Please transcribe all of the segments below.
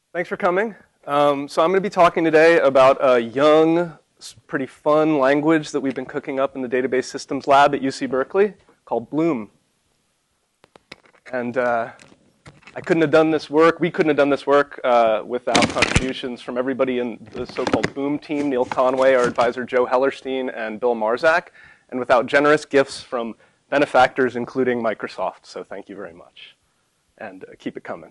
Thanks for coming. So I'm going to be talking today about a young, pretty fun language that we've been cooking up in the database systems lab at UC Berkeley called Bloom. And I couldn't have done this work, we couldn't have done this work without contributions from everybody in the so-called Bloom team, Neil Conway, our advisor Joe Hellerstein, and Bill Marzak, and without generous gifts from benefactors, including Microsoft. So thank you very much. And keep it coming.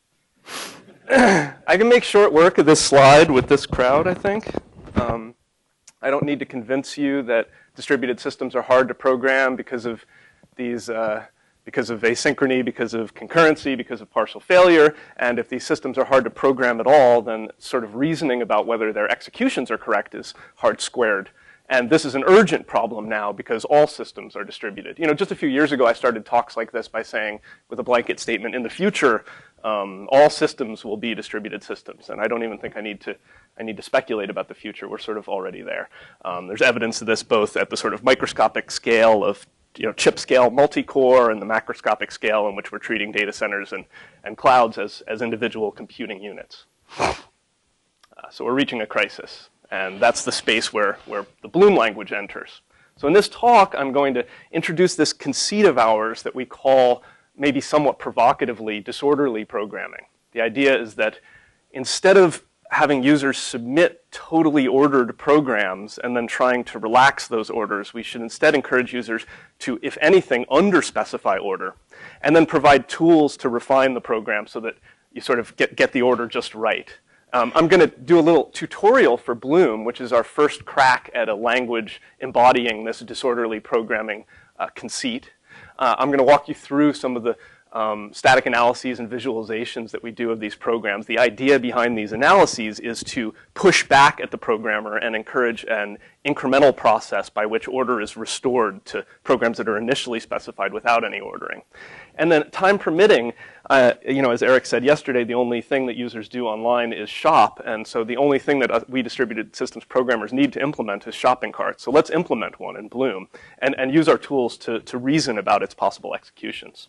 I can make short work of this slide with this crowd, I think. I don't need to convince you that distributed systems are hard to program because of these, because of asynchrony, because of concurrency, because of partial failure. And if these systems are hard to program at all, then sort of reasoning about whether their executions are correct is hard squared. And this is an urgent problem now because all systems are distributed. You know, just a few years ago, I started talks like this by saying, with a blanket statement, in the future, all systems will be distributed systems. And I don't even think I need to speculate about the future. We're sort of already there. There's evidence of this both at the sort of microscopic scale of chip scale multi-core and the macroscopic scale in which we're treating data centers and clouds as individual computing units. So we're reaching a crisis. And that's the space where the Bloom language enters. So in this talk, I'm going to introduce this conceit of ours that we call, maybe somewhat provocatively, disorderly programming. The idea is that instead of having users submit totally ordered programs and then trying to relax those orders, we should instead encourage users to, if anything, under-specify order, and then provide tools to refine the program so that you sort of get the order just right. I'm going to do a little tutorial for Bloom, which is our first crack at a language embodying this disorderly programming conceit. I'm going to walk you through some of the static analyses and visualizations that we do of these programs. The idea behind these analyses is to push back at the programmer and encourage an incremental process by which order is restored to programs that are initially specified without any ordering. And then, time permitting, as Eric said yesterday, the only thing that users do online is shop, and so the only thing that we distributed systems programmers need to implement is shopping carts. So let's implement one in Bloom and use our tools to reason about its possible executions.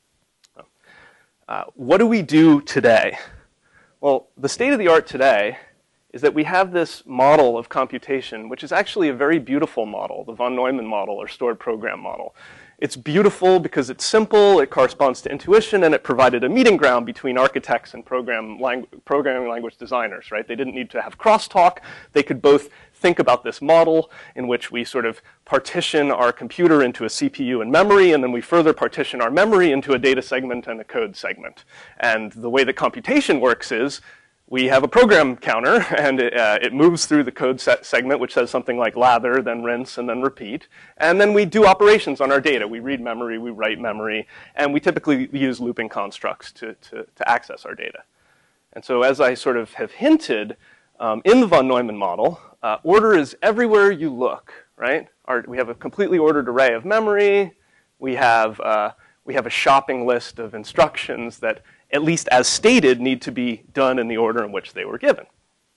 What do we do today? Well, the state of the art today is that we have this model of computation, which is actually a very beautiful model, the von Neumann model or stored program model. It's beautiful because it's simple, it corresponds to intuition, and it provided a meeting ground between architects and programming language designers, right? They didn't need to have crosstalk. They could both think about this model in which we sort of partition our computer into a CPU and memory, and then we further partition our memory into a data segment and a code segment. And the way that computation works is we have a program counter, and it moves through the code segment, which says something like lather, then rinse, and then repeat. And then we do operations on our data. We read memory, we write memory, and we typically use looping constructs to access our data. And so as I sort of have hinted, in the von Neumann model, order is everywhere you look, right? We have a completely ordered array of memory. We have a shopping list of instructions that, at least as stated, need to be done in the order in which they were given.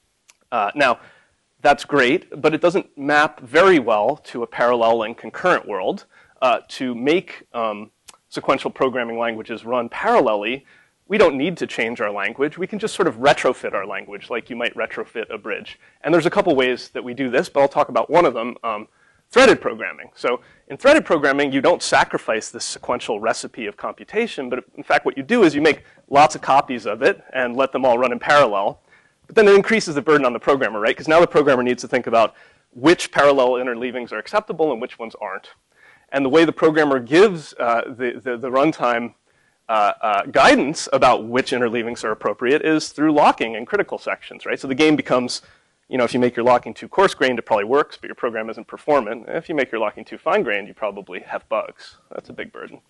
Now, that's great, but it doesn't map very well to a parallel and concurrent world. To make sequential programming languages run parallelly, we don't need to change our language. We can just sort of retrofit our language like you might retrofit a bridge. And there's a couple ways that we do this, but I'll talk about one of them. Threaded programming. So in threaded programming, you don't sacrifice this sequential recipe of computation, but in fact what you do is you make lots of copies of it and let them all run in parallel. But then it increases the burden on the programmer, right? Because now the programmer needs to think about which parallel interleavings are acceptable and which ones aren't. And the way the programmer gives the runtime guidance about which interleavings are appropriate is through locking in critical sections, right? So the game becomes, if you make your locking too coarse-grained, it probably works, but your program isn't performant. If you make your locking too fine-grained, you probably have bugs. That's a big burden.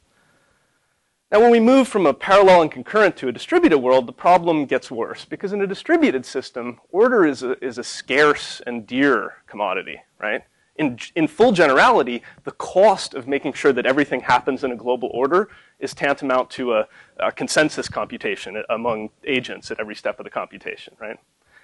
Now, when we move from a parallel and concurrent to a distributed world, the problem gets worse, because in a distributed system, order is a scarce and dear commodity, right? In full generality, the cost of making sure that everything happens in a global order is tantamount to a consensus computation among agents at every step of the computation, right?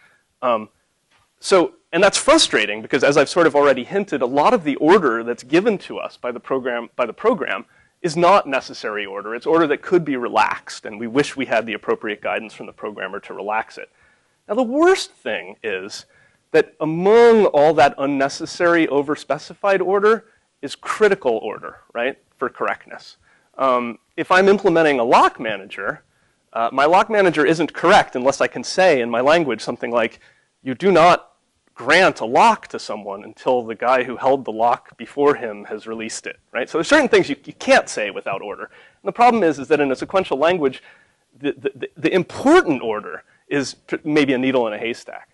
And that's frustrating because, as I've sort of already hinted, a lot of the order that's given to us by the program is not necessary order. It's order that could be relaxed, and we wish we had the appropriate guidance from the programmer to relax it. Now, the worst thing is that among all that unnecessary overspecified order is critical order, right, for correctness. If I'm implementing a lock manager, my lock manager isn't correct unless I can say in my language something like, you do not grant a lock to someone until the guy who held the lock before him has released it, right? So there's certain things you can't say without order. And the problem is that in a sequential language, the important order is maybe a needle in a haystack.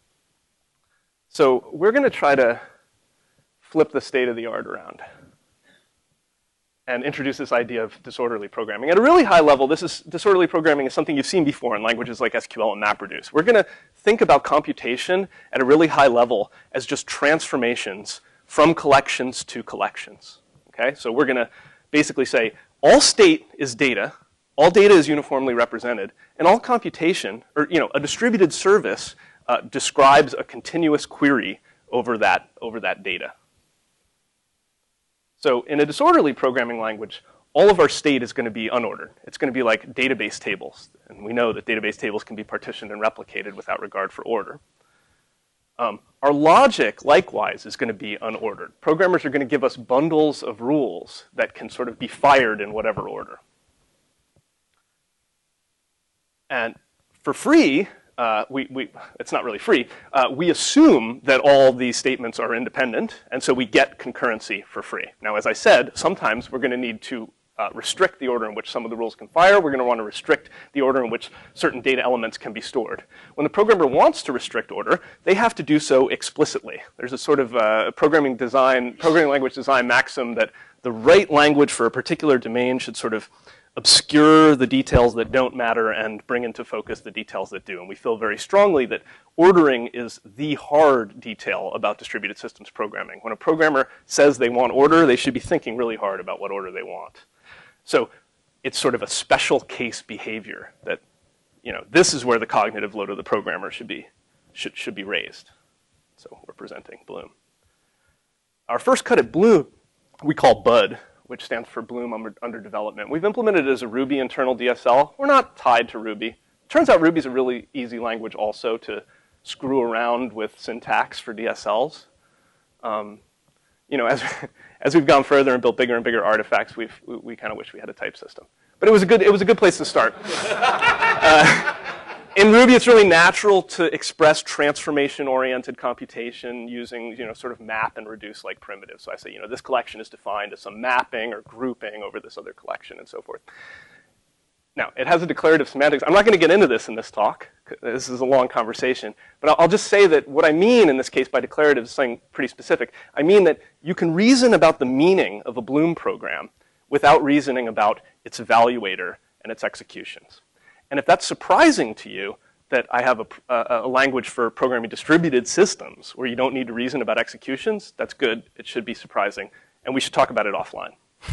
So we're going to try to flip the state of the art around and introduce this idea of disorderly programming. At a really high level, disorderly programming is something you've seen before in languages like SQL and MapReduce. We're going to think about computation at a really high level as just transformations from collections to collections. Okay? So we're going to basically say all state is data, all data is uniformly represented, and all computation, or a distributed service describes a continuous query over that data. So in a disorderly programming language, all of our state is going to be unordered. It's going to be like database tables. And we know that database tables can be partitioned and replicated without regard for order. Our logic, likewise, is going to be unordered. Programmers are going to give us bundles of rules that can sort of be fired in whatever order. And for free, it's not really free, we assume that all these statements are independent, and so we get concurrency for free. Now, as I said, sometimes we're going to need to restrict the order in which some of the rules can fire. We're going to want to restrict the order in which certain data elements can be stored. When the programmer wants to restrict order, they have to do so explicitly. There's a sort of programming language design maxim that the right language for a particular domain should sort of obscure the details that don't matter and bring into focus the details that do. And we feel very strongly that ordering is the hard detail about distributed systems programming. When a programmer says they want order, they should be thinking really hard about what order they want. So it's sort of a special case behavior that, this is where the cognitive load of the programmer should be raised. So we're presenting Bloom. Our first cut at Bloom we call BUD, which stands for Bloom under development. We've implemented it as a Ruby internal DSL. We're not tied to Ruby. Turns out Ruby's a really easy language also to screw around with syntax for DSLs. As we've gone further and built bigger and bigger artifacts, we kind of wish we had a type system. But it was a good place to start. In Ruby, it's really natural to express transformation-oriented computation using, sort of map and reduce-like primitives. So I say, this collection is defined as some mapping or grouping over this other collection and so forth. Now, it has a declarative semantics. I'm not going to get into this in this talk. This is a long conversation. But I'll just say that what I mean in this case by declarative is something pretty specific. I mean that you can reason about the meaning of a Bloom program without reasoning about its evaluator and its executions. And if that's surprising to you, that I have a language for programming distributed systems where you don't need to reason about executions, that's good. It should be surprising. And we should talk about it offline.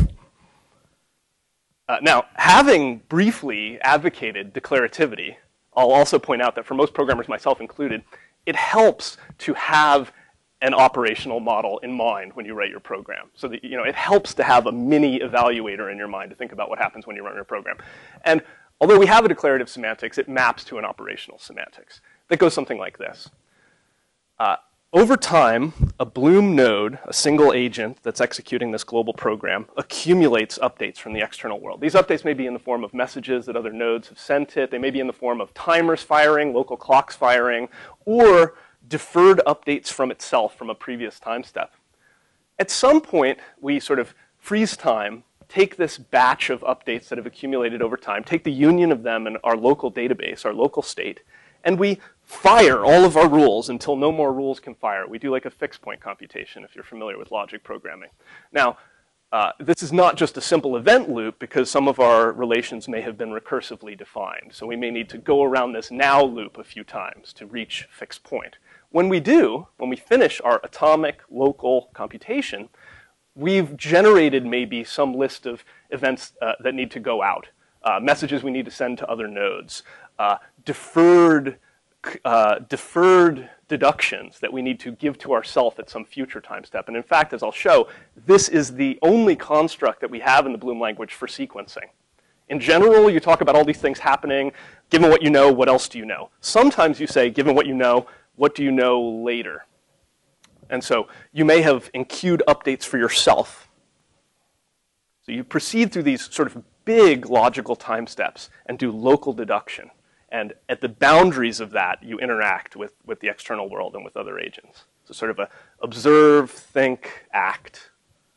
Now, having briefly advocated declarativity, I'll also point out that for most programmers, myself included, it helps to have an operational model in mind when you write your program. So that, it helps to have a mini evaluator in your mind to think about what happens when you run your program. And although we have a declarative semantics, it maps to an operational semantics that goes something like this. Over time, a Bloom node, a single agent that's executing this global program, accumulates updates from the external world. These updates may be in the form of messages that other nodes have sent it. They may be in the form of timers firing, local clocks firing, or deferred updates from itself from a previous time step. At some point, we sort of freeze time, take this batch of updates that have accumulated over time, take the union of them in our local database, our local state, and we fire all of our rules until no more rules can fire. We do like a fixed point computation if you're familiar with logic programming. Now, this is not just a simple event loop because some of our relations may have been recursively defined. So we may need to go around this now loop a few times to reach fixed point. When we do, when we finish our atomic local computation, we've generated maybe some list of events that need to go out, messages we need to send to other nodes, deferred deferred deductions that we need to give to ourselves at some future time step. And in fact, as I'll show, this is the only construct that we have in the Bloom language for sequencing. In general, you talk about all these things happening. Given what you know, what else do you know? Sometimes you say, given what you know, what do you know later? And so you may have enqueued updates for yourself. So you proceed through these sort of big logical time steps and do local deduction. And at the boundaries of that, you interact with the external world and with other agents. So sort of a observe, think, act.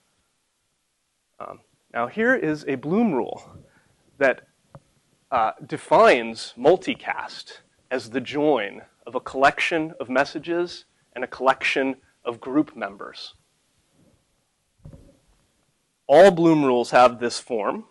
Now here is a Bloom rule that defines multicast as the join of a collection of messages and a collection of group members. All Bloom rules have this form,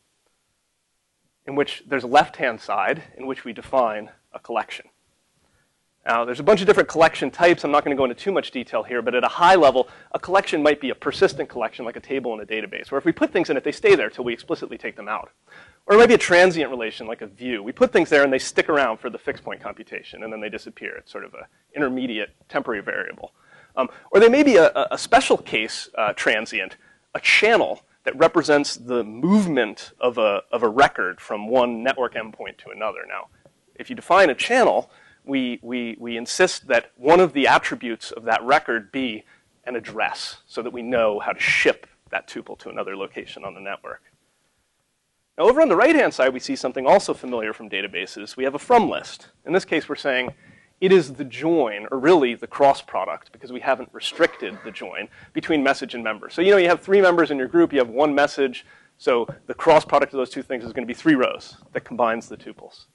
in which there's a left-hand side in which we define a collection. Now, there's a bunch of different collection types. I'm not going to go into too much detail here, but at a high level, a collection might be a persistent collection like a table in a database, where if we put things in it, they stay there until we explicitly take them out. Or it might be a transient relation like a view. We put things there and they stick around for the fixed point computation, and then they disappear. It's sort of an intermediate temporary variable. Or they may be a special case transient, a channel that represents the movement of a record from one network endpoint to another. Now, if you define a channel, we insist that one of the attributes of that record be an address so that we know how to ship that tuple to another location on the network. Now, over on the right-hand side, we see something also familiar from databases. We have a from list. In this case, we're saying it is the join, or really the cross product, because we haven't restricted the join between message and member. So you have 3 members in your group, you have 1 message, so the cross product of those 2 things is going to be 3 rows that combines the tuples.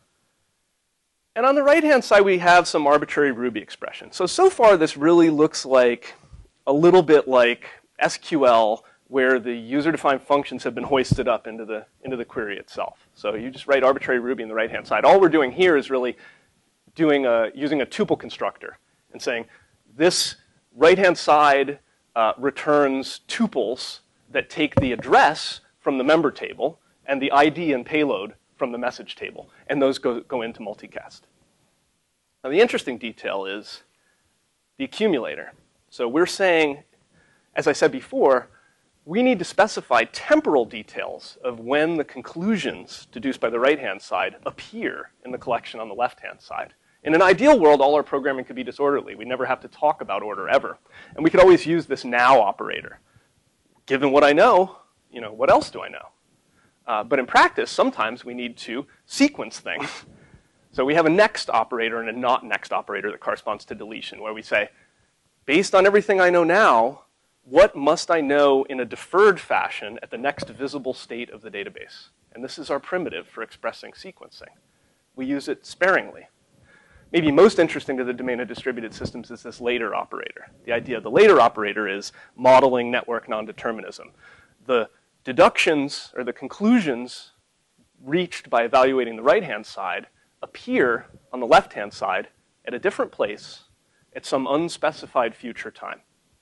And on the right-hand side, we have some arbitrary Ruby expression. So far, this really looks like a little bit like SQL, where the user-defined functions have been hoisted up into the query itself. So you just write arbitrary Ruby on the right-hand side. All we're doing here is really using a tuple constructor and saying this right-hand side returns tuples that take the address from the member table and the ID and payload from the message table, and those go into multicast. Now the interesting detail is the accumulator. So we're saying, as I said before, we need to specify temporal details of when the conclusions deduced by the right-hand side appear in the collection on the left-hand side. In an ideal world, all our programming could be disorderly. We never have to talk about order ever. And we could always use this now operator. Given what I know, what else do I know? But in practice, sometimes we need to sequence things. So we have a next operator and a not next operator that corresponds to deletion, where we say, based on everything I know now, what must I know in a deferred fashion at the next visible state of the database? And this is our primitive for expressing sequencing. We use it sparingly. Maybe most interesting to the domain of distributed systems is this later operator. The idea of the later operator is modeling network non-determinism. The deductions or the conclusions reached by evaluating the right-hand side appear on the left-hand side at a different place at some unspecified future time.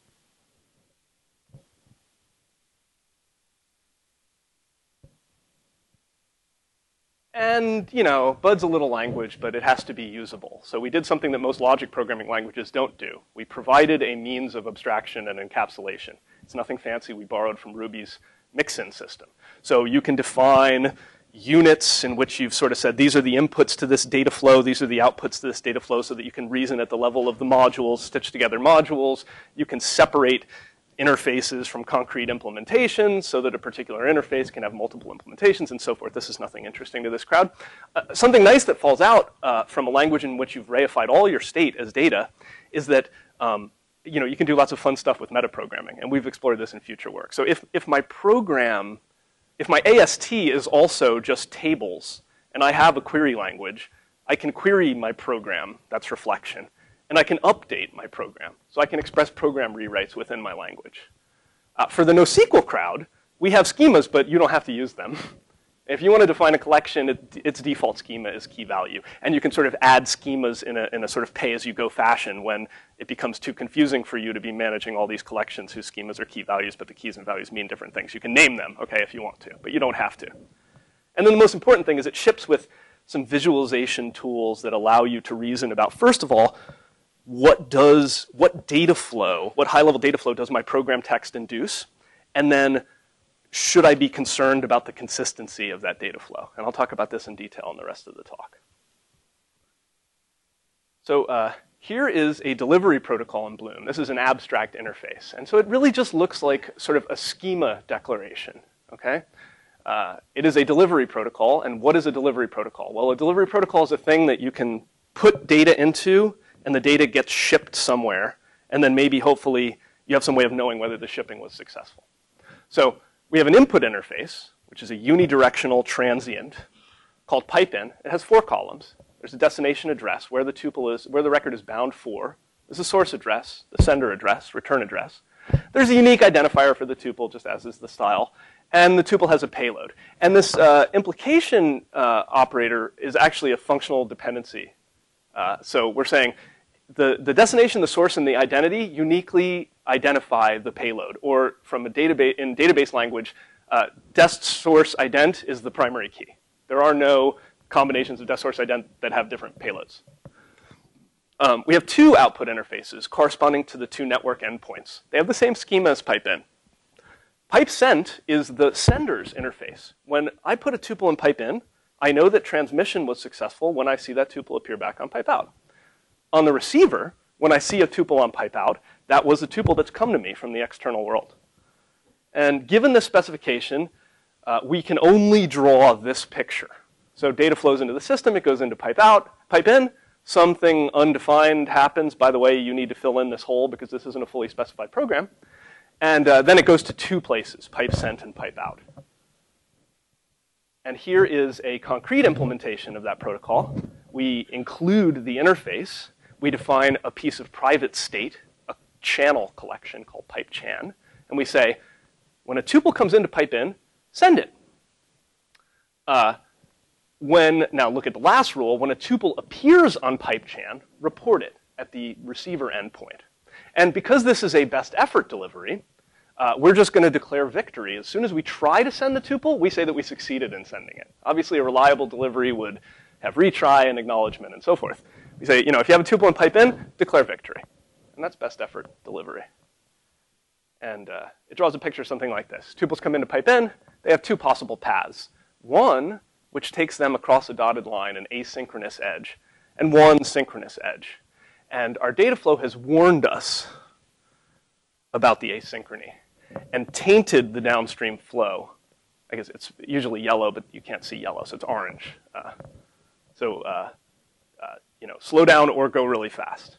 And, Bud's a little language, but it has to be usable. So we did something that most logic programming languages don't do. We provided a means of abstraction and encapsulation. It's nothing fancy. We borrowed from Ruby's mixin system. So you can define units in which you've sort of said, these are the inputs to this data flow, these are the outputs to this data flow, so that you can reason at the level of the modules, stitch together modules. You can separate interfaces from concrete implementations so that a particular interface can have multiple implementations and so forth. This is nothing interesting to this crowd. Something nice that falls out from a language in which you've reified all your state as data is that you can do lots of fun stuff with metaprogramming, and we've explored this in future work. So if my AST is also just tables, and I have a query language, I can query my program, that's reflection, and I can update my program. So I can express program rewrites within my language. For the NoSQL crowd, we have schemas, but you don't have to use them. If you want to define a collection, its default schema is key value. And you can sort of add schemas in a sort of pay-as-you-go fashion when it becomes too confusing for you to be managing all these collections whose schemas are key values, but the keys and values mean different things. You can name them, okay, if you want to, but you don't have to. And then the most important thing is it ships with some visualization tools that allow you to reason about, first of all, what data flow, what high-level data flow does my program text induce? And then, should I be concerned about the consistency of that data flow? And I'll talk about this in detail in the rest of the talk. So here is a delivery protocol in Bloom. This is an abstract interface. And so it really just looks like sort of a schema declaration, okay? It is a delivery protocol, and what is a delivery protocol? Well, a delivery protocol is a thing that you can put data into, and the data gets shipped somewhere, and then maybe, hopefully, you have some way of knowing whether the shipping was successful. So we have an input interface, which is a unidirectional transient called pipe-in. It has 4 columns. There's a destination address, where the tuple is, where the record is bound for. There's a source address, the sender address, return address. There's a unique identifier for the tuple, just as is the style. And the tuple has a payload. And this implication operator is actually a functional dependency. So we're saying the destination, the source, and the identity uniquely identify the payload. Or from a database, in database language, dest source ident is the primary key. There are no combinations of dest source ident that have different payloads. We have 2 output interfaces corresponding to the 2 network endpoints. They have the same schema as pipe-in. Pipe-sent is the sender's interface. When I put a tuple in pipe-in, I know that transmission was successful when I see that tuple appear back on pipe-out. On the receiver, when I see a tuple on pipe-out, that was a tuple that's come to me from the external world. And given this specification, we can only draw this picture. So data flows into the system, it goes into pipe-out, pipe-in. Something undefined happens. By the way, you need to fill in this hole because this isn't a fully specified program. And then it goes to 2 places, pipe-sent and pipe-out. And here is a concrete implementation of that protocol. We include the interface. We define a piece of private state, a channel collection called pipe-chan. And we say, when a tuple comes into pipe-in, send it. Now look at the last rule. When a tuple appears on pipe-chan, report it at the receiver endpoint. And because this is a best effort delivery, we're just going to declare victory. As soon as we try to send the tuple, we say that we succeeded in sending it. Obviously, a reliable delivery would have retry and acknowledgement and so forth. We say, if you have a tuple in pipe-in, declare victory. And that's best effort delivery. And it draws a picture of something like this. Tuples come into pipe-in. They have 2 possible paths. One, which takes them across a dotted line, an asynchronous edge, and one synchronous edge. And our data flow has warned us about the asynchrony and tainted the downstream flow. I guess it's usually yellow, but you can't see yellow, so it's orange. Slow down or go really fast.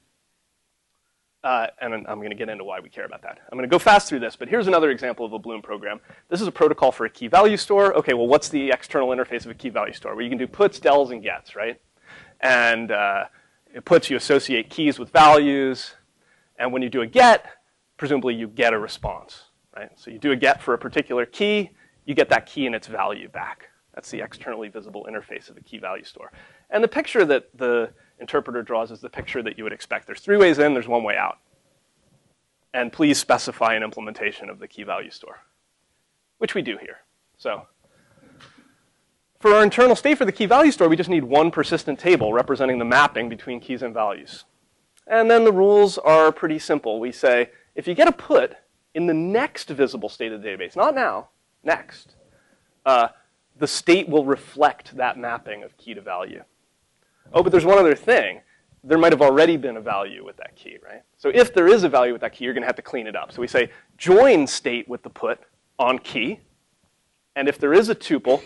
And I'm going to get into why we care about that. I'm going to go fast through this, but here's another example of a Bloom program. This is a protocol for a key value store. Okay, well, what's the external interface of a key value store? Well, you can do puts, dels, and gets, right? And it puts, you associate keys with values. And when you do a get, presumably you get a response, right? So you do a get for a particular key, you get that key and its value back. That's the externally visible interface of a key value store. And the picture that the interpreter draws is the picture that you would expect. There's 3 ways in, there's 1 way out. And please specify an implementation of the key value store, which we do here. So for our internal state for the key value store, we just need 1 persistent table representing the mapping between keys and values. And then the rules are pretty simple. We say, if you get a put in the next visible state of the database, not now, next, the state will reflect that mapping of key to value. Oh, but there's one other thing. There might have already been a value with that key, right? So if there is a value with that key, you're going to have to clean it up. So we say join state with the put on key. And if there is a tuple,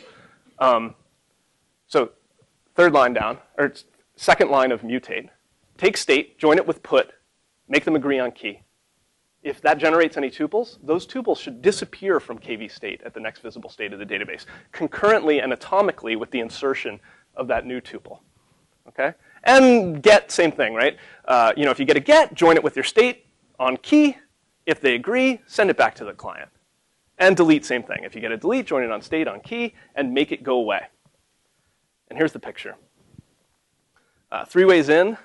so 3rd line down, or 2nd line of mutate, take state, join it with put, make them agree on key. If that generates any tuples, those tuples should disappear from KV state at the next visible state of the database, concurrently and atomically with the insertion of that new tuple. Okay? And get, same thing, right? If you get a get, join it with your state on key. If they agree, send it back to the client. And delete, same thing. If you get a delete, join it on state on key and make it go away. And here's the picture. 3 ways in.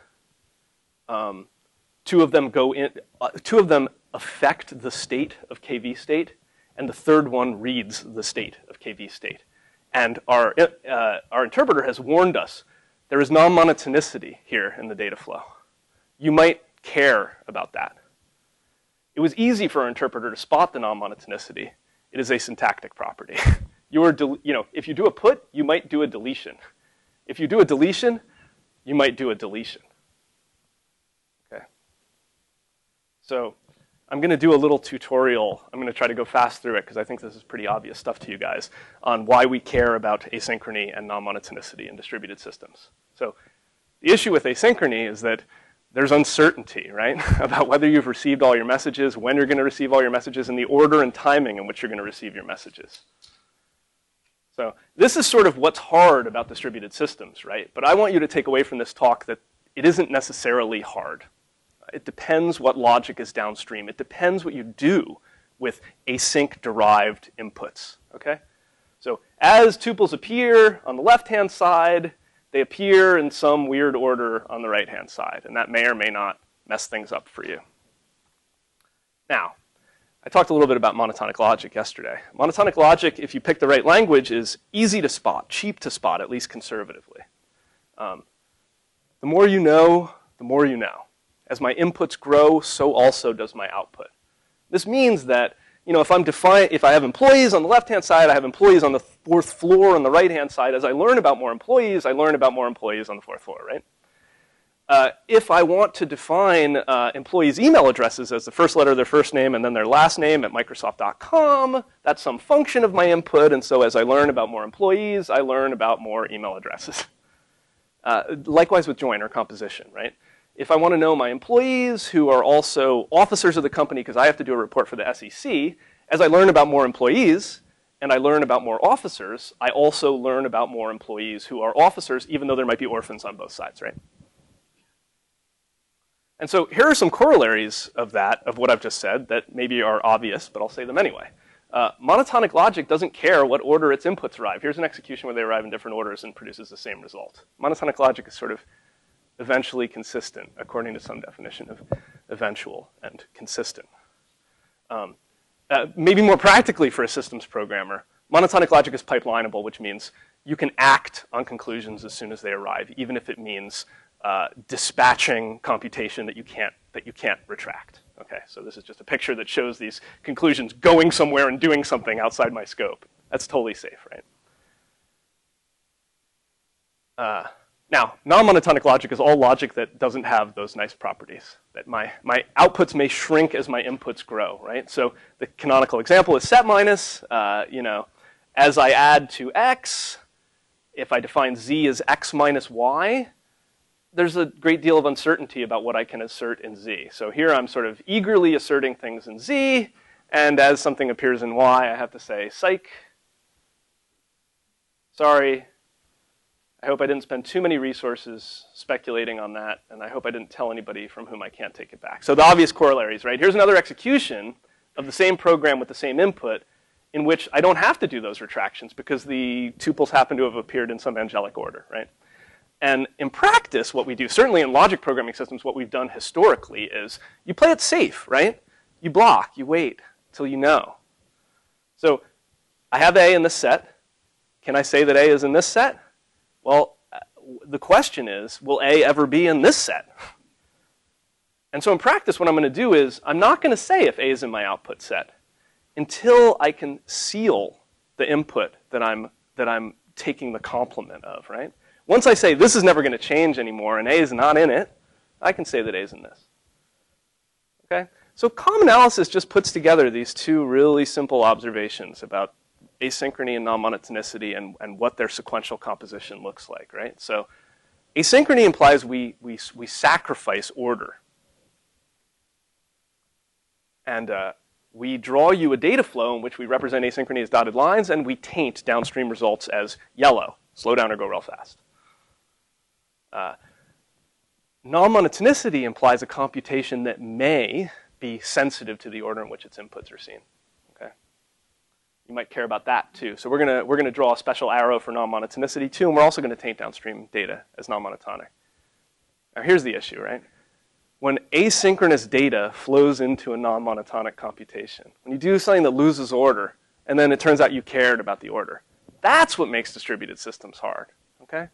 2 of them go in. 2 of them affect the state of KV state, and the 3rd one reads the state of KV state. And our interpreter has warned us there is non-monotonicity here in the data flow. You might care about that. It was easy for our interpreter to spot the non-monotonicity. It is a syntactic property. If you do a put, you might do a deletion. If you do a deletion, you might do a deletion. Okay. So I'm going to do a little tutorial. I'm going to try to go fast through it because I think this is pretty obvious stuff to you guys on why we care about asynchrony and non-monotonicity in distributed systems. So the issue with asynchrony is that there's uncertainty, right, about whether you've received all your messages, when you're going to receive all your messages, and the order and timing in which you're going to receive your messages. So this is sort of what's hard about distributed systems, right? But I want you to take away from this talk that it isn't necessarily hard. It depends what logic is downstream. It depends what you do with async-derived inputs, okay? So as tuples appear on the left-hand side, they appear in some weird order on the right-hand side, and that may or may not mess things up for you. Now, I talked a little bit about monotonic logic yesterday. Monotonic logic, if you pick the right language, is easy to spot, cheap to spot, at least conservatively. The more you know, the more you know. As my inputs grow, so also does my output. This means that if I have employees on the left-hand side, I have employees on the fourth floor on the right-hand side. As I learn about more employees, I learn about more employees on the fourth floor, right? If I want to define employees' email addresses as the first letter of their first name and then their last name at Microsoft.com, that's some function of my input, and so as I learn about more employees, I learn about more email addresses. Likewise with join or composition, right? If I want to know my employees who are also officers of the company because I have to do a report for the SEC, as I learn about more employees and I learn about more officers, I also learn about more employees who are officers, even though there might be orphans on both sides, right? And so here are some corollaries of that, of what I've just said, that maybe are obvious, but I'll say them anyway. Monotonic logic doesn't care what order its inputs arrive. Here's an execution where they arrive in different orders and produces the same result. Monotonic logic is sort of eventually consistent, according to some definition of eventual and consistent. Maybe more practically for a systems programmer, monotonic logic is pipelinable, which means you can act on conclusions as soon as they arrive, even if it means dispatching computation that you can't retract. Okay, so this is just a picture that shows these conclusions going somewhere and doing something outside my scope. That's totally safe, right? Now, non-monotonic logic is all logic that doesn't have those nice properties, that my outputs may shrink as my inputs grow, right? So the canonical example is set minus. As I add to x, if I define z as x minus y, there's a great deal of uncertainty about what I can assert in z. So here I'm sort of eagerly asserting things in z, and as something appears in y, I have to say, psych, sorry, I hope I didn't spend too many resources speculating on that, and I hope I didn't tell anybody from whom I can't take it back. So the obvious corollaries, right? Here's another execution of the same program with the same input in which I don't have to do those retractions because the tuples happen to have appeared in some angelic order, right? And in practice, what we do, certainly in logic programming systems, what we've done historically is you play it safe, right? You block, you wait till you know. So I have A in this set. Can I say that A is in this set? Well, the question is, will A ever be in this set? And so in practice, what I'm going to do is, I'm not going to say if A is in my output set until I can seal the input that I'm taking the complement of, right? Once I say this is never going to change anymore and A is not in it, I can say that A is in this. Okay? So COM analysis just puts together these two really simple observations about asynchrony and non-monotonicity and what their sequential composition looks like, right? So asynchrony implies we sacrifice order. And we draw you a data flow in which we represent asynchrony as dotted lines, and we taint downstream results as yellow, slow down or go real fast. Non-monotonicity implies a computation that may be sensitive to the order in which its inputs are seen. Okay? You might care about that too. So we're gonna draw a special arrow for non-monotonicity too, and we're also going to taint downstream data as non-monotonic. Now here's the issue, right? When asynchronous data flows into a non-monotonic computation, when you do something that loses order, and then it turns out you cared about the order, That's what makes distributed systems hard, okay?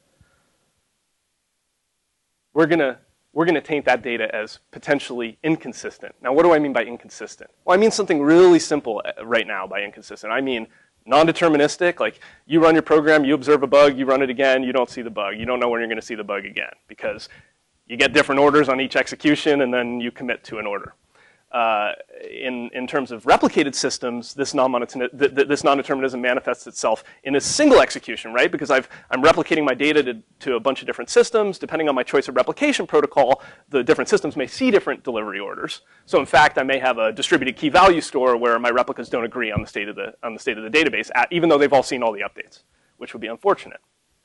We're gonna taint that data as potentially inconsistent. Now, what do I mean by inconsistent? Well, I mean something really simple right now by inconsistent. I mean non-deterministic, like you run your program, you observe a bug, you run it again, you don't see the bug. You don't know when you're gonna see the bug again because you get different orders on each execution and then you commit to an order. In terms of replicated systems, this non-determinism manifests itself in a single execution, right? Because I'm replicating my data to a bunch of different systems. Depending on my choice of replication protocol, the different systems may see different delivery orders. So in fact, I may have a distributed key value store where my replicas don't agree on the state of the database, even though they've all seen all the updates, which would be unfortunate.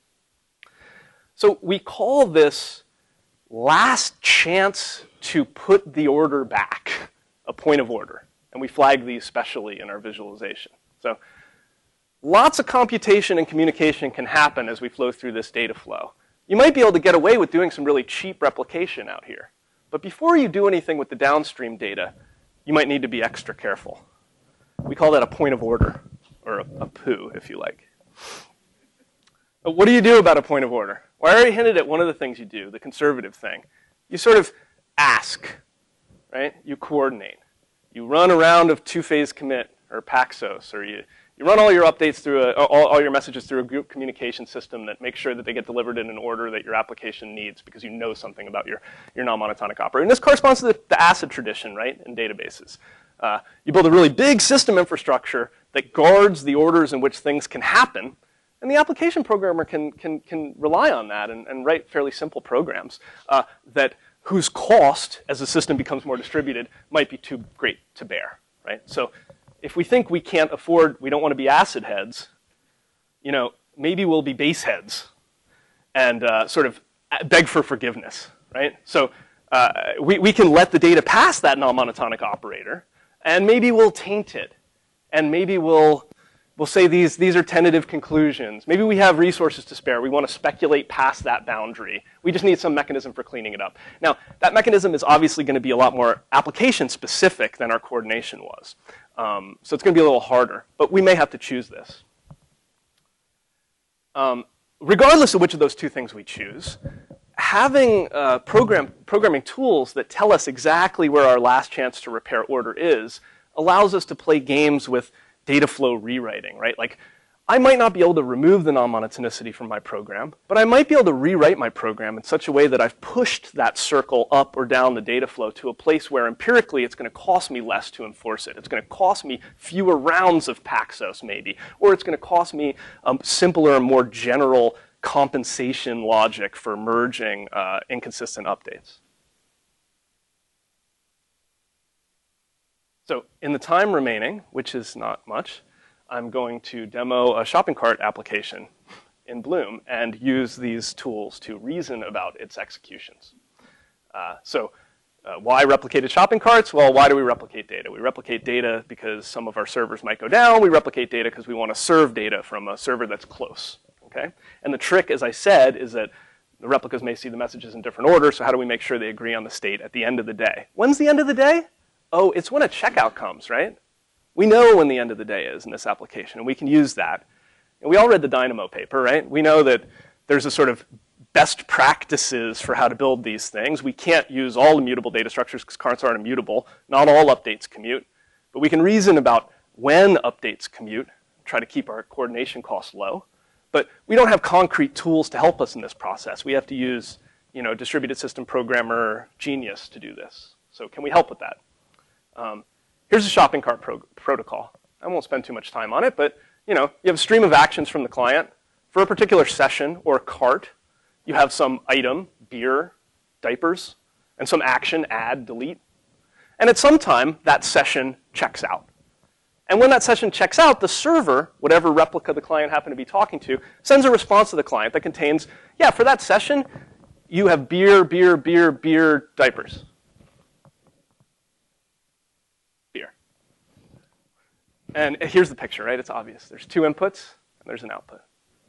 So we call this last chance to put the order back a point of order. And we flag these specially in our visualization. So lots of computation and communication can happen as we flow through this data flow. You might be able to get away with doing some really cheap replication out here. But before you do anything with the downstream data, you might need to be extra careful. We call that a point of order, or a POO, if you like. But what do you do about a point of order? Well, I already hinted at one of the things you do, the conservative thing. You sort of ask, right? You coordinate. You run a round of two-phase commit, or Paxos, or you run all your updates through all your messages through a group communication system that makes sure that they get delivered in an order that your application needs because you know something about your non-monotonic operator. And this corresponds to the ACID tradition, right, in databases. You build a really big system infrastructure that guards the orders in which things can happen, and the application programmer can rely on that and write fairly simple programs whose cost, as the system becomes more distributed, might be too great to bear, right? So if we think we can't afford, we don't want to be acid heads, you know, maybe we'll be base heads and sort of beg for forgiveness, right? So we can let the data pass that non-monotonic operator, and maybe we'll taint it, and maybe we'll say these are tentative conclusions. Maybe we have resources to spare. We want to speculate past that boundary. We just need some mechanism for cleaning it up. Now, that mechanism is obviously going to be a lot more application-specific than our coordination was. So it's going to be a little harder, but we may have to choose this. Regardless of which of those two things we choose, having programming tools that tell us exactly where our last chance to repair order is allows us to play games with data flow rewriting, right? Like, I might not be able to remove the non-monotonicity from my program, but I might be able to rewrite my program in such a way that I've pushed that circle up or down the data flow to a place where empirically it's going to cost me less to enforce it. It's going to cost me fewer rounds of Paxos, maybe, or it's going to cost me simpler and more general compensation logic for merging inconsistent updates. So in the time remaining, which is not much, I'm going to demo a shopping cart application in Bloom and use these tools to reason about its executions. Why replicated shopping carts? Well, why do we replicate data? We replicate data because some of our servers might go down. We replicate data because we want to serve data from a server that's close. Okay? And the trick, as I said, is that the replicas may see the messages in different order, so how do we make sure they agree on the state at the end of the day? When's the end of the day? Oh, it's when a checkout comes, right? We know when the end of the day is in this application, and we can use that. And we all read the Dynamo paper, right? We know that there's a sort of best practices for how to build these things. We can't use all immutable data structures because carts aren't immutable. Not all updates commute. But we can reason about when updates commute, try to keep our coordination costs low. But we don't have concrete tools to help us in this process. We have to use, you know, distributed system programmer genius to do this. So can we help with that? Here's a shopping cart protocol. I won't spend too much time on it, but you know, you have a stream of actions from the client. For a particular session or cart, you have some item, beer, diapers, and some action, add, delete. And at some time, that session checks out. And when that session checks out, the server, whatever replica the client happened to be talking to, sends a response to the client that contains, yeah, for that session, you have beer, beer, beer, beer, diapers. And here's the picture, right? It's obvious. There's two inputs, and there's an output.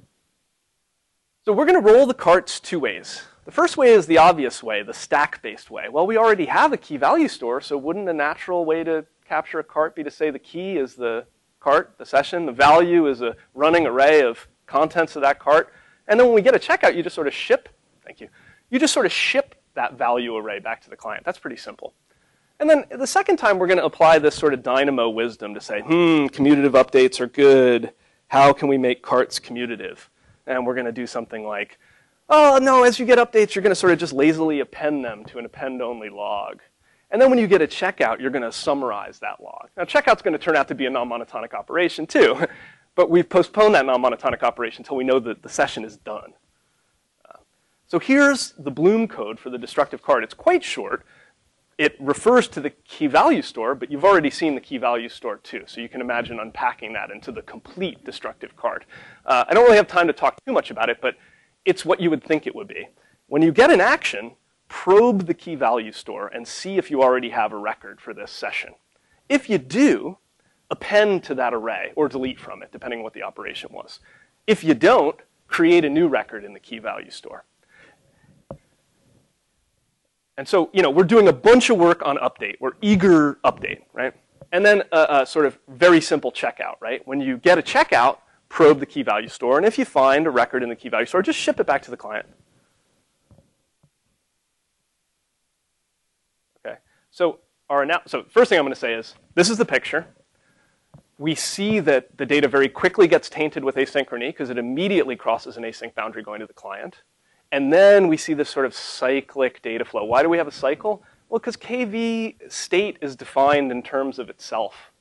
So we're going to roll the carts two ways. The first way is the obvious way, the stack-based way. Well, we already have a key value store, so wouldn't a natural way to capture a cart be to say the key is the cart, the session. The value is a running array of contents of that cart. And then when we get a checkout, you just sort of ship, thank you, you just sort of ship that value array back to the client. That's pretty simple. And then the second time, we're going to apply this sort of dynamo wisdom to say, commutative updates are good. How can we make carts commutative? And we're going to do something like, oh, no, as you get updates, you're going to sort of just lazily append them to an append-only log. And then when you get a checkout, you're going to summarize that log. Now, checkout's going to turn out to be a non-monotonic operation, too. But we've postponed that non-monotonic operation until we know that the session is done. So here's the Bloom code for the destructive cart. It's quite short. It refers to the key value store, but you've already seen the key value store too. So you can imagine unpacking that into the complete destructive cart. I don't really have time to talk too much about it, but it's what you would think it would be. When you get an action, probe the key value store and see if you already have a record for this session. If you do, append to that array or delete from it, depending on what the operation was. If you don't, create a new record in the key value store. And so, we're doing a bunch of work on update. We're eager update, right? And then a sort of very simple checkout, right? When you get a checkout, probe the key value store. And if you find a record in the key value store, just ship it back to the client. Okay. So first thing I'm going to say is, this is the picture. We see that the data very quickly gets tainted with asynchrony because it immediately crosses an async boundary going to the client. And then we see this sort of cyclic data flow. Why do we have a cycle? Well, because KV state is defined in terms of itself.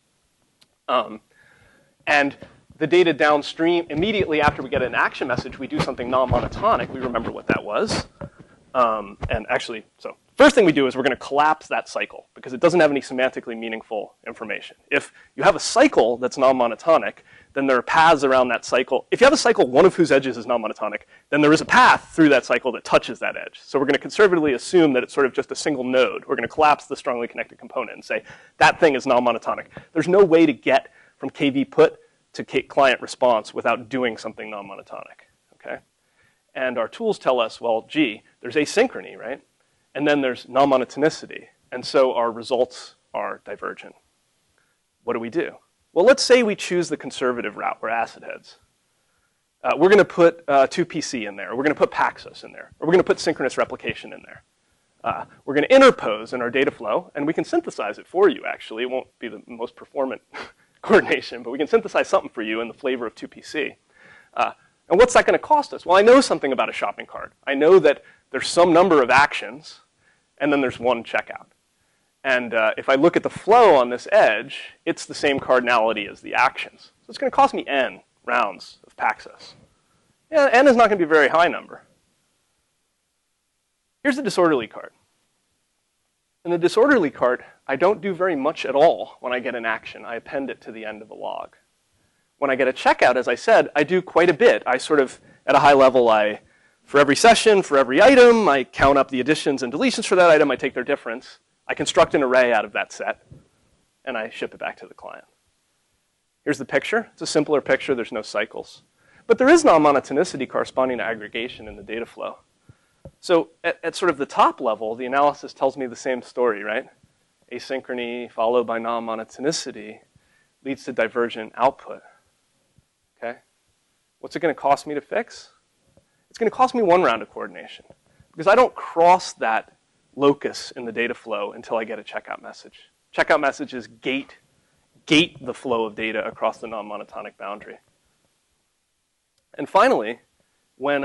And the data downstream, immediately after we get an action message, we do something non-monotonic. We remember what that was. And actually, so first thing we do is we're going to collapse that cycle because it doesn't have any semantically meaningful information. If you have a cycle that's non-monotonic, then there are paths around that cycle. If you have a cycle, one of whose edges is non-monotonic, then there is a path through that cycle that touches that edge. So we're going to conservatively assume that it's sort of just a single node. We're going to collapse the strongly connected component and say that thing is non-monotonic. There's no way to get from KV put to client response without doing something non-monotonic. Okay? And our tools tell us, well, gee, there's asynchrony, right? And then there's non-monotonicity. And so our results are divergent. What do? Well, let's say we choose the conservative route. We're acid heads. We're going to put 2PC in there. We're going to put Paxos in there. Or we're going to put synchronous replication in there. We're going to interpose in our data flow, and we can synthesize it for you, actually. It won't be the most performant coordination, but we can synthesize something for you in the flavor of 2PC. And what's that going to cost us? Well, I know something about a shopping cart. I know that there's some number of actions, and then there's one checkout. And if I look at the flow on this edge, it's the same cardinality as the actions. So it's going to cost me n rounds of Paxos. Yeah, n is not going to be a very high number. Here's the disorderly cart. In the disorderly cart, I don't do very much at all when I get an action. I append it to the end of a log. When I get a checkout, as I said, I do quite a bit. I sort of, at a high level, for every session, for every item, I count up the additions and deletions for that item. I take their difference. I construct an array out of that set, and I ship it back to the client. Here's the picture. It's a simpler picture. There's no cycles. But there is non-monotonicity corresponding to aggregation in the data flow. So at sort of the top level, the analysis tells me the same story, right? Asynchrony followed by non-monotonicity leads to divergent output. Okay? What's it going to cost me to fix? It's going to cost me one round of coordination because I don't cross that locus in the data flow until I get a checkout message. Checkout messages gate the flow of data across the non-monotonic boundary. And finally, when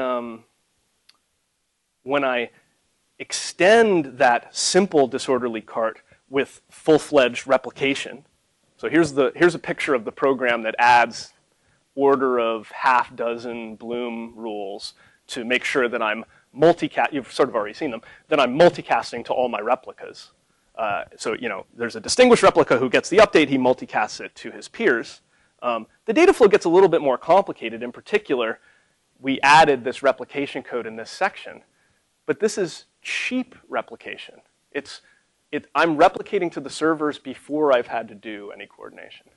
I extend that simple disorderly cart with full-fledged replication, so here's a picture of the program that adds order of half dozen Bloom rules to make sure that I'm you've sort of already seen them, then I'm multicasting to all my replicas. So, there's a distinguished replica who gets the update, he multicasts it to his peers. The data flow gets a little bit more complicated. In particular, we added this replication code in this section, but this is cheap replication. I'm replicating to the servers before I've had to do any coordination.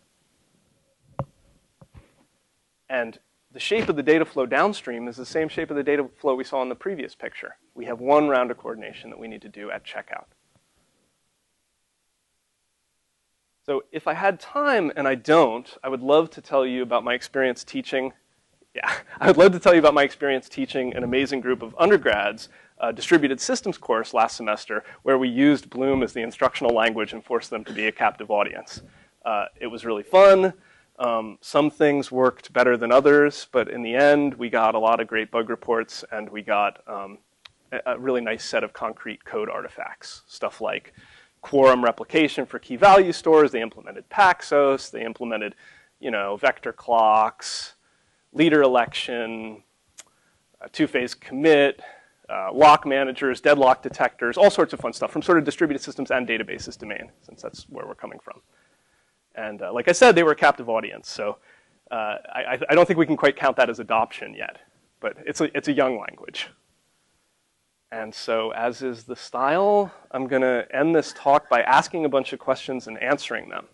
And the shape of the data flow downstream is the same shape of the data flow we saw in the previous picture. We have one round of coordination that we need to do at checkout. So if I had time, and I don't, I would love to tell you about my experience teaching. Yeah, I would love to tell you about my experience teaching an amazing group of undergrads a distributed systems course last semester where we used Bloom as the instructional language and forced them to be a captive audience. It was really fun. Some things worked better than others, but in the end, we got a lot of great bug reports, and we got a really nice set of concrete code artifacts. Stuff like quorum replication for key value stores. They implemented Paxos. They implemented, vector clocks, leader election, two-phase commit, lock managers, deadlock detectors, all sorts of fun stuff from sort of distributed systems and databases domain, since that's where we're coming from. And like I said, they were a captive audience, so I don't think we can quite count that as adoption yet, but it's a young language. And so, as is the style, I'm going to end this talk by asking a bunch of questions and answering them.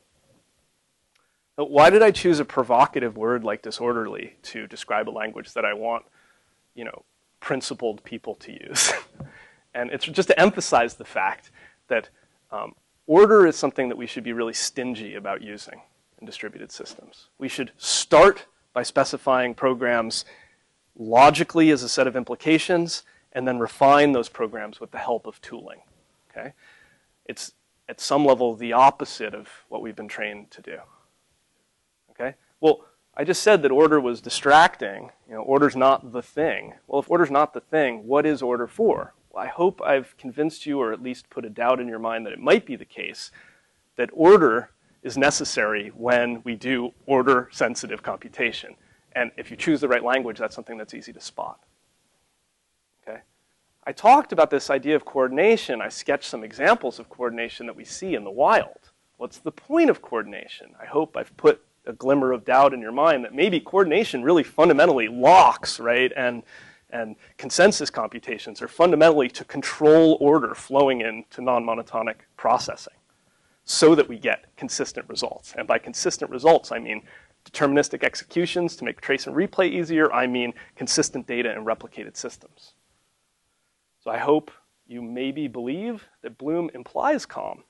But why did I choose a provocative word like disorderly to describe a language that I want, principled people to use? And it's just to emphasize the fact that order is something that we should be really stingy about using in distributed systems. We should start by specifying programs logically as a set of implications, and then refine those programs with the help of tooling. Okay? It's at some level the opposite of what we've been trained to do. Okay? Well, I just said that order was distracting. Order's not the thing. Well, if order's not the thing, what is order for? Well, I hope I've convinced you, or at least put a doubt in your mind that it might be the case that order is necessary when we do order-sensitive computation. And if you choose the right language, that's something that's easy to spot. Okay? I talked about this idea of coordination. I sketched some examples of coordination that we see in the wild. What's the point of coordination? I hope I've put a glimmer of doubt in your mind that maybe coordination really fundamentally locks, right? And consensus computations are fundamentally to control order flowing into non-monotonic processing so that we get consistent results. And by consistent results, I mean deterministic executions to make trace and replay easier. I mean consistent data in replicated systems. So I hope you maybe believe that Bloom implies calm.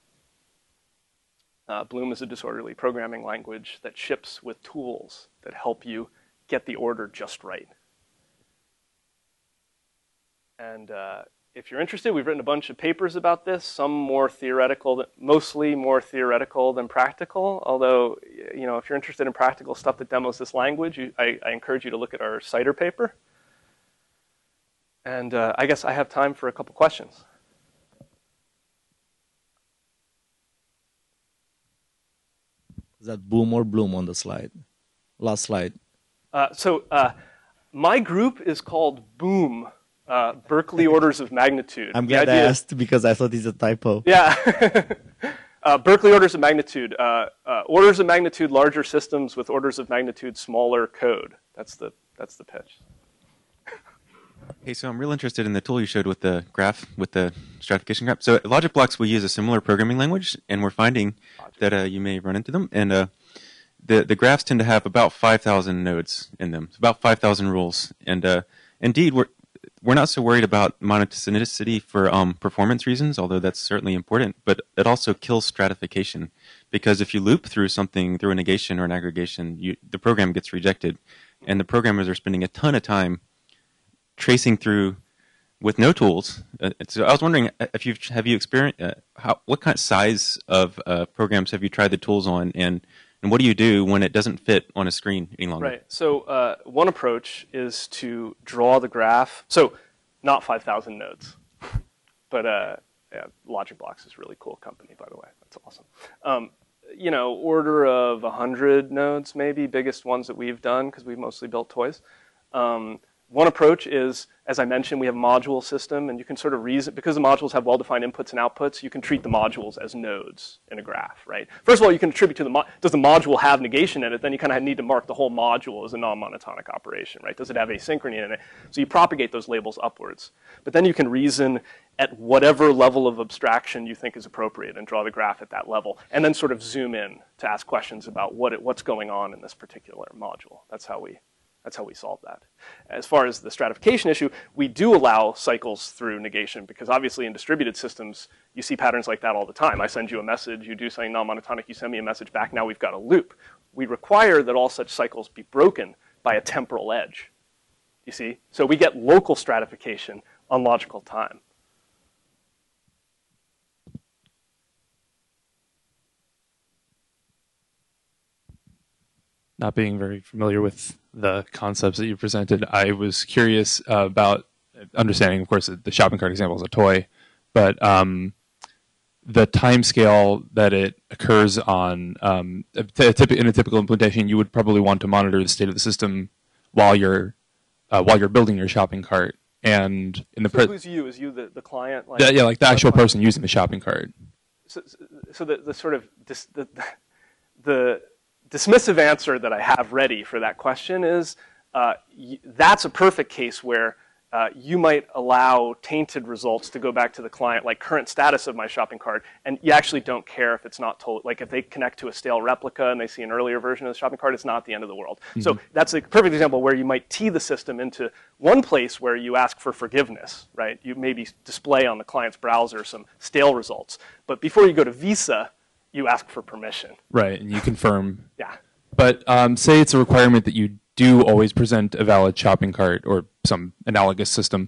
Bloom is a disorderly programming language that ships with tools that help you get the order just right. And if you're interested, we've written a bunch of papers about this, some more theoretical, mostly more theoretical than practical. Although, if you're interested in practical stuff that demos this language, I encourage you to look at our CIDR paper. And I guess I have time for a couple questions. Is that boom or bloom on the slide? Last slide. My group is called BOOM, Berkeley Orders of Magnitude. I'm glad I asked because I thought it's a typo. Yeah. Berkeley Orders of Magnitude. Orders of magnitude larger systems with orders of magnitude smaller code. That's the pitch. Hey, so I'm real interested in the tool you showed with the graph, with the stratification graph. So Logic Blocks will use a similar programming language, and we're finding that you may run into them. And the graphs tend to have about 5,000 nodes in them, about 5,000 rules. And indeed, we're not so worried about monotonicity for performance reasons, although that's certainly important. But it also kills stratification, because if you loop through something through a negation or an aggregation, the program gets rejected, and the programmers are spending a ton of time tracing through with no tools. So I was wondering if have you experienced what kind of size of programs have you tried the tools on, and what do you do when it doesn't fit on a screen any longer? Right. So one approach is to draw the graph. So not 5,000 nodes, but Logic Blocks is a really cool company, by the way. That's awesome. Order of 100 nodes, maybe biggest ones that we've done because we've mostly built toys. One approach is, as I mentioned, we have a module system, and you can sort of reason, because the modules have well-defined inputs and outputs, you can treat the modules as nodes in a graph, right? First of all, you can attribute to does the module have negation in it? Then you kind of need to mark the whole module as a non-monotonic operation, right? Does it have asynchrony in it? So you propagate those labels upwards. But then you can reason at whatever level of abstraction you think is appropriate and draw the graph at that level, and then sort of zoom in to ask questions about what's going on in this particular module. That's how we That's how we solve that. As far as the stratification issue, we do allow cycles through negation because obviously in distributed systems, you see patterns like that all the time. I send you a message, you do something non-monotonic, you send me a message back, now we've got a loop. We require that all such cycles be broken by a temporal edge, you see? So we get local stratification on logical time. Not being very familiar with the concepts that you presented, I was curious about understanding, of course, the shopping cart example is a toy, but the time scale that it occurs on, in a typical implementation, you would probably want to monitor the state of the system while you're building your shopping cart. And in the so who's you? Is you the client? Like, yeah, like the actual person using the shopping cart. So the sort of the dismissive answer that I have ready for that question is that's a perfect case where you might allow tainted results to go back to the client, like current status of my shopping cart, and you actually don't care if it's not told. Like if they connect to a stale replica and they see an earlier version of the shopping cart, it's not the end of the world. Mm-hmm. So that's a perfect example where you might tee the system into one place where you ask for forgiveness, right? You maybe display on the client's browser some stale results, but before you go to Visa, you ask for permission. Right, and you confirm. Yeah. But say it's a requirement that you do always present a valid shopping cart or some analogous system.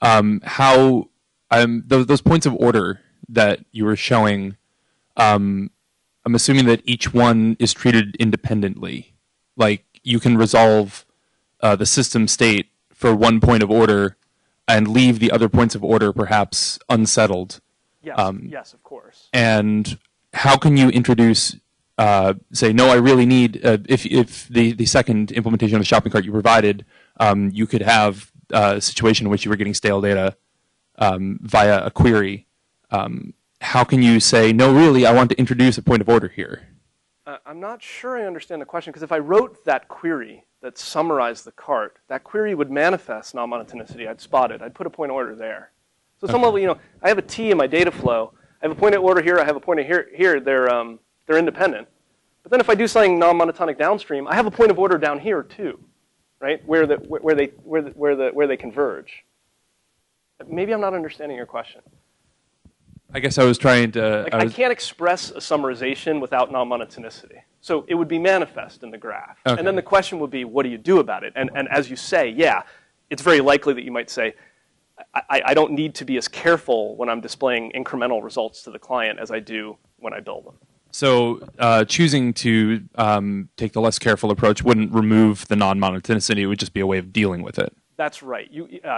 How those points of order that you were showing, I'm assuming that each one is treated independently. Like you can resolve the system state for one point of order and leave the other points of order perhaps unsettled. Yes, yes, of course. And how can you introduce, say, no, I really need, if the second implementation of the shopping cart you provided, you could have a situation in which you were getting stale data via a query. How can you say, no, really, I want to introduce a point of order here? I'm not sure I understand the question, because if I wrote that query that summarized the cart, that query would manifest non-monotonicity. I'd spot it. I'd put a point of order there. So at some level, you know, I have a T in my data flow. I have a point of order here. I have a point of here. They're independent. But then if I do something non-monotonic downstream, I have a point of order down here too, right? Where they converge. Maybe I'm not understanding your question. I guess I was trying to. I can't express a summarization without non-monotonicity. So it would be manifest in the graph. Okay. And then the question would be, what do you do about it? And as you say, yeah, it's very likely that you might say, I don't need to be as careful when I'm displaying incremental results to the client as I do when I build them. So choosing to take the less careful approach wouldn't remove the non-monotonicity. It would just be a way of dealing with it. That's right.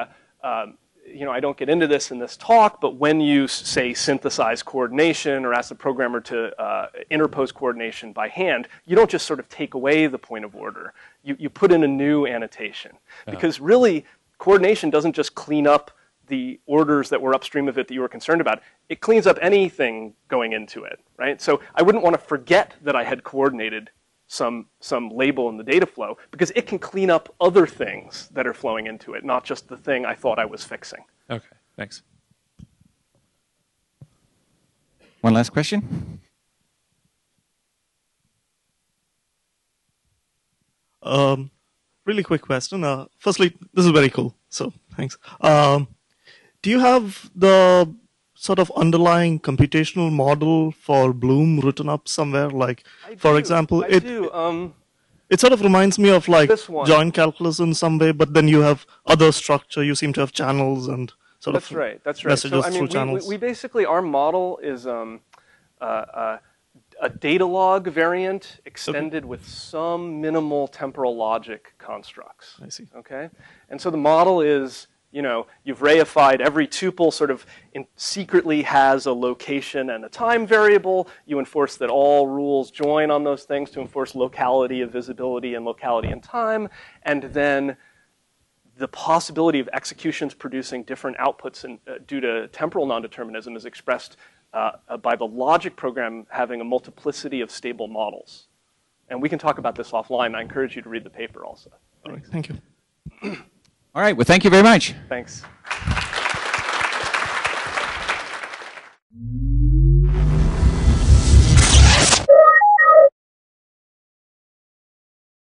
You know, I don't get into this in this talk, but when you, say, synthesize coordination or ask the programmer to interpose coordination by hand, you don't just sort of take away the point of order. You put in a new annotation. Because really, coordination doesn't just clean up the orders that were upstream of it that you were concerned about. It cleans up anything going into it, right? So I wouldn't want to forget that I had coordinated some label in the data flow, because it can clean up other things that are flowing into it, not just the thing I thought I was fixing. Okay, thanks. One last question. Really quick question. Firstly, this is very cool, so thanks. Do you have the sort of underlying computational model for Bloom written up somewhere? Like, for example, I do. It sort of reminds me of like joint calculus in some way, but then you have other structure. You seem to have channels and sort of That's right. messages So, I mean, through channels. We basically, our model is a data log variant extended with some minimal temporal logic constructs. I see. Okay? And so the model is, you know, you've reified every tuple sort of secretly has a location and a time variable. You enforce that all rules join on those things to enforce locality of visibility and locality in time. And then the possibility of executions producing different outputs due to temporal non-determinism is expressed by the logic program having a multiplicity of stable models. And we can talk about this offline. I encourage you to read the paper also. All right, thank you. All right, well, thank you very much. Thanks.